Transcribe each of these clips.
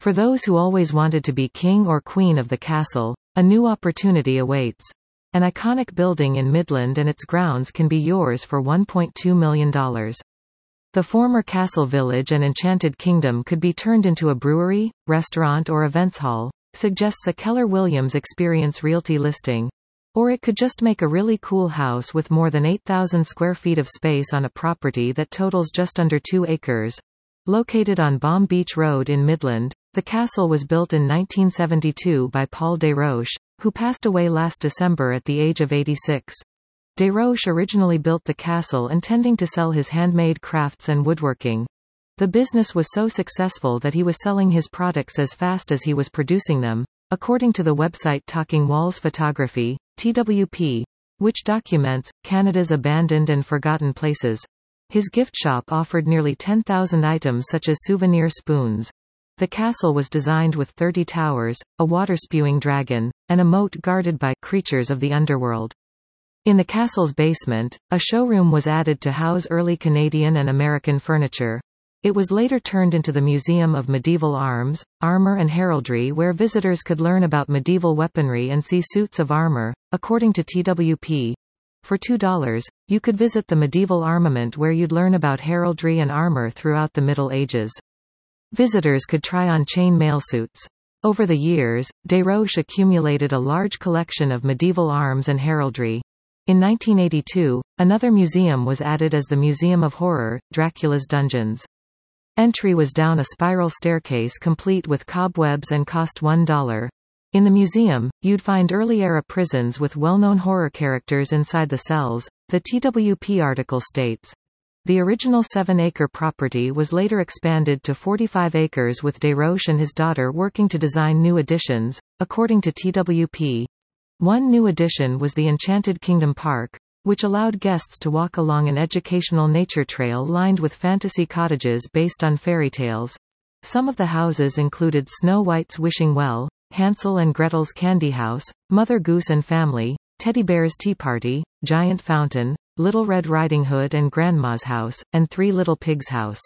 For those who always wanted to be king or queen of the castle, a new opportunity awaits. An iconic building in Midland and its grounds can be yours for $1.2 million. The former castle village and enchanted kingdom could be turned into a brewery, restaurant or events hall, suggests a Keller Williams Experience Realty listing. Or it could just make a really cool house with more than 8,000 square feet of space on a property that totals just under 2 acres. Located on Baum Beach Road in Midland, the castle was built in 1972 by Paul Desroches, who passed away last December at the age of 86. Desroches originally built the castle intending to sell his handmade crafts and woodworking. The business was so successful that he was selling his products as fast as he was producing them, according to the website Talking Walls Photography, TWP, which documents Canada's abandoned and forgotten places. His gift shop offered nearly 10,000 items such as souvenir spoons. The castle was designed with 30 towers, a water-spewing dragon, and a moat guarded by creatures of the underworld. In the castle's basement, a showroom was added to house early Canadian and American furniture. It was later turned into the Museum of Medieval Arms, Armor and Heraldry, where visitors could learn about medieval weaponry and see suits of armor. According to TWP, for $2, you could visit the medieval armament where you'd learn about heraldry and armor throughout the Middle Ages. Visitors could try on chain mail suits. Over the years, Desroches accumulated a large collection of medieval arms and heraldry. In 1982, another museum was added as the Museum of Horror, Dracula's Dungeons. Entry was down a spiral staircase complete with cobwebs and cost $1. In the museum, you'd find early-era prisons with well-known horror characters inside the cells, the TWP article states. The original 7-acre property was later expanded to 45 acres with Desroches and his daughter working to design new additions, according to TWP. One new addition was the Enchanted Kingdom Park, which allowed guests to walk along an educational nature trail lined with fantasy cottages based on fairy tales. Some of the houses included Snow White's Wishing Well, Hansel and Gretel's Candy House, Mother Goose and Family, Teddy Bear's Tea Party, Giant Fountain, Little Red Riding Hood and Grandma's House, and Three Little Pigs' House.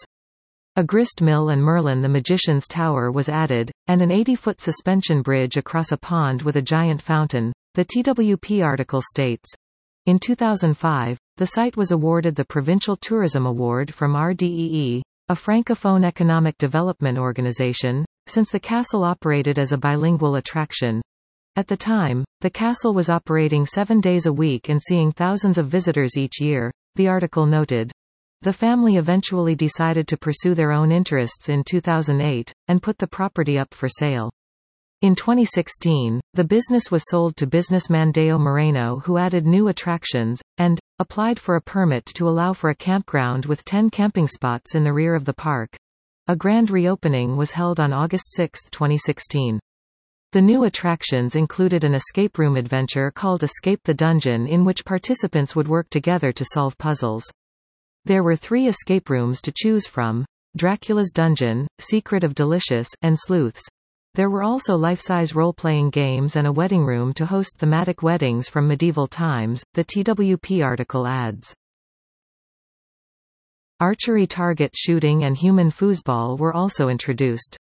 A grist mill and Merlin the Magician's Tower was added, and an 80-foot suspension bridge across a pond with a giant fountain, the TWP article states. In 2005, the site was awarded the Provincial Tourism Award from RDEE, a Francophone economic development organization, since the castle operated as a bilingual attraction. At the time, the castle was operating 7 days a week and seeing thousands of visitors each year, the article noted. The family eventually decided to pursue their own interests in 2008, and put the property up for sale. In 2016, the business was sold to businessman Deo Moreno, who added new attractions, and applied for a permit to allow for a campground with 10 camping spots in the rear of the park. A grand reopening was held on August 6, 2016. The new attractions included an escape room adventure called Escape the Dungeon, in which participants would work together to solve puzzles. There were 3 escape rooms to choose from: Dracula's Dungeon, Secret of Delicious, and Sleuths. There were also life-size role-playing games and a wedding room to host thematic weddings from medieval times, the TWP article adds. Archery target shooting and human foosball were also introduced.